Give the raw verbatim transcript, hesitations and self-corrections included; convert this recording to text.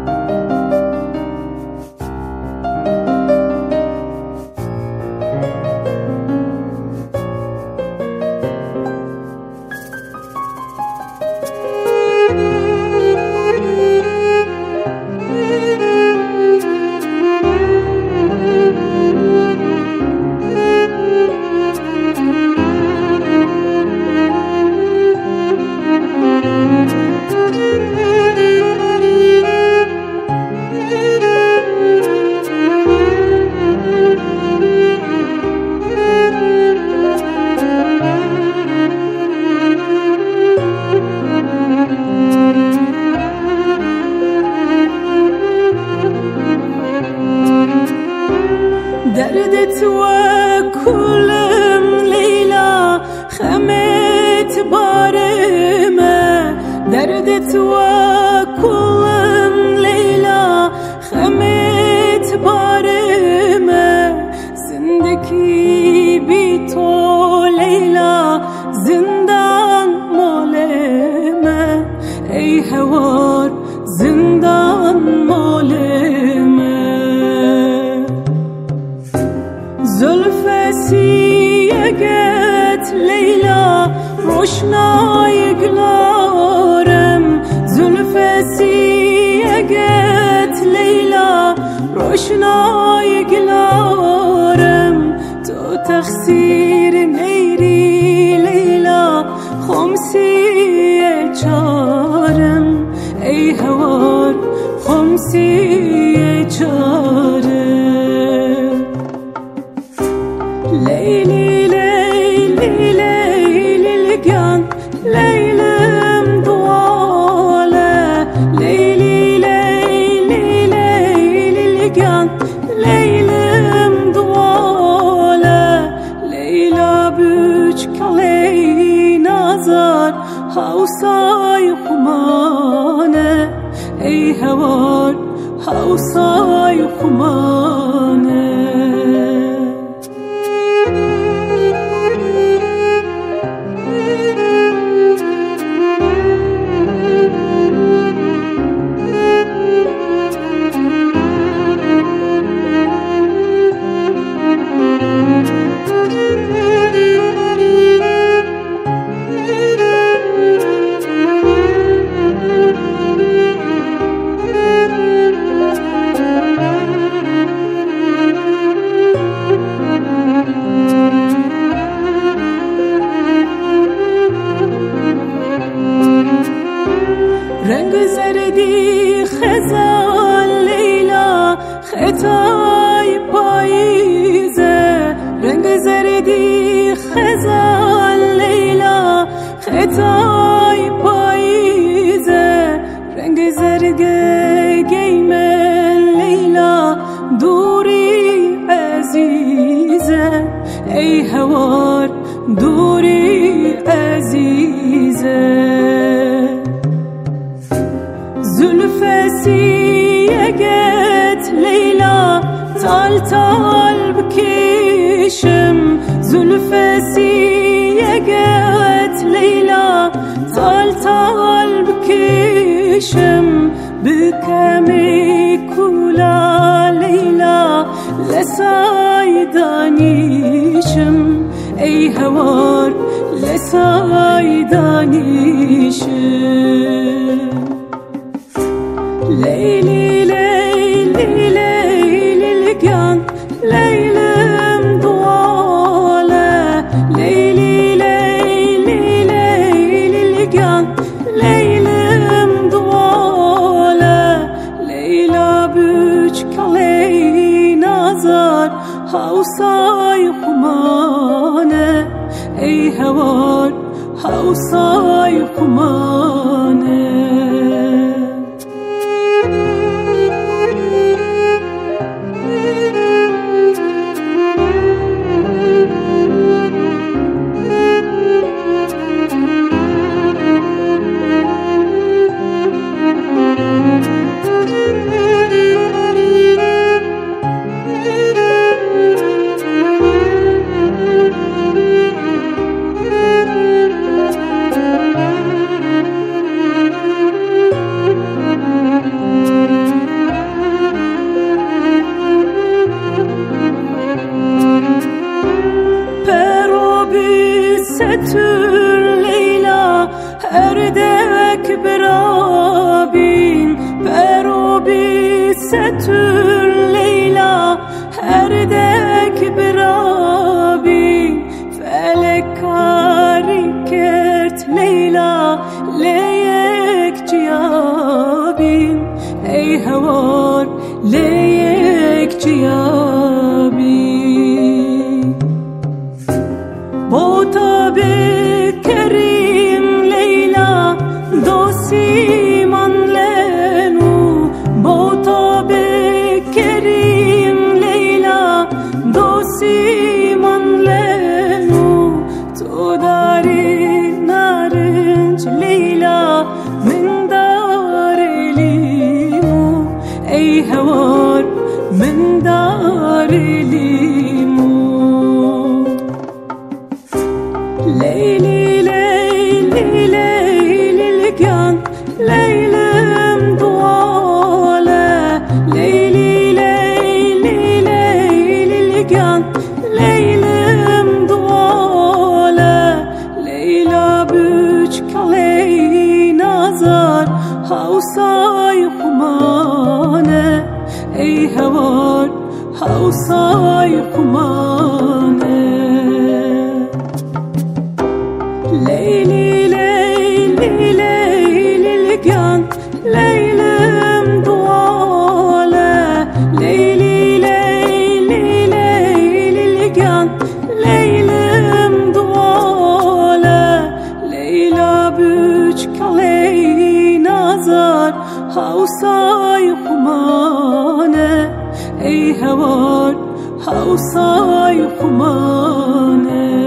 دردت و کلم لیلا خمت بارمه دردت و کلم لیلا خمت بارمه زندگی بی تو لیلا زندان مالمه ای هوار زندان مالمه زلف سیگت لیلا روشنای گلارم زلف سیگت لیلا روشنای گلارم تو تقصیر نیری لیلا خمسی چارم ای هوار خمسی چارم لیلی لیلی لیلی لگان لیلم دواله لیلی لیلی لیلی لگان لیلم دواله لیلا büç کلی nazar havsay kumane ey hevar havsay kumane رنگ زردی خزان لیلا خطای پاییزه رنگ زردی خزان لیلا خطای پاییزه رنگ زرگه گیمه لیلا دوری عزیزه ای هوار دوری عزیزه زلف سیگت لیلا تال تال بکشم زلف سیگت لیلا تال تال بکشم بکمی کولا لیلا لسای دانیشم ای هوار لسای دانیشم لیلی لیلی لیلی لگان لیلم دواله لیلی لیلی لیلی لگان لیلم دواله لیلا büç کلی nazar havsay kumane ey hevar havsay kumane ستر ليلى هردك برابي فلك كاري كرت ليلى ليك جيابين اي هوار ليك جيابين بوتا بكريم ليلى دوسي من لنو بوتا بكريم ليلى دوسي من لنو تو داري نارنج ليلى من دار ليمو اي هوار من دار ليمو ليلي ليلي ليلي الجان ليلم دواله ليلي ليلي ليلي الجان ليلم دواله ليلى büç kaley nazar havsay kumane ey hevar havsay kumane ليلي ليلي ليلي الجان ليلم دواله ليلي ليلي ليلي الجان ليلم دواله ليلى büç kaley nazar havsay kumane ey hevar havsay kumane